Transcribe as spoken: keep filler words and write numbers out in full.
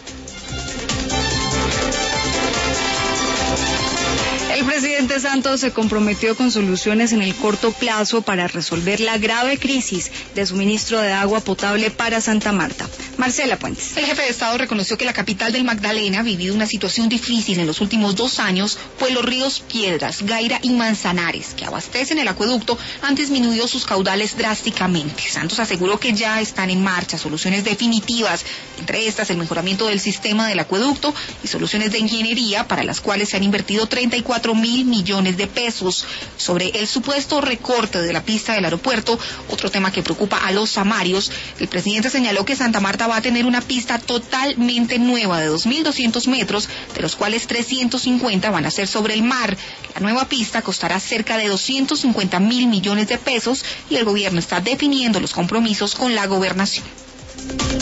El presidente Santos se comprometió con soluciones en el corto plazo para resolver la grave crisis de suministro de agua potable para Santa Marta. Marcela Puentes. El jefe de Estado reconoció que la capital del Magdalena ha vivido una situación difícil en los últimos dos años, pues los ríos Piedras, Gaira y Manzanares, que abastecen el acueducto, han disminuido sus caudales drásticamente. Santos aseguró que ya están en marcha soluciones definitivas, entre estas el mejoramiento del sistema del acueducto y soluciones de ingeniería para las cuales se han invertido treinta y cuatro mil millones de pesos. Sobre el supuesto recorte de la pista del aeropuerto, otro tema que preocupa a los samarios, el presidente señaló que Santa Marta va a tener una pista totalmente nueva de dos mil doscientos metros, de los cuales trescientos cincuenta van a ser sobre el mar. La nueva pista costará cerca de doscientos cincuenta mil millones de pesos y el gobierno está definiendo los compromisos con la gobernación.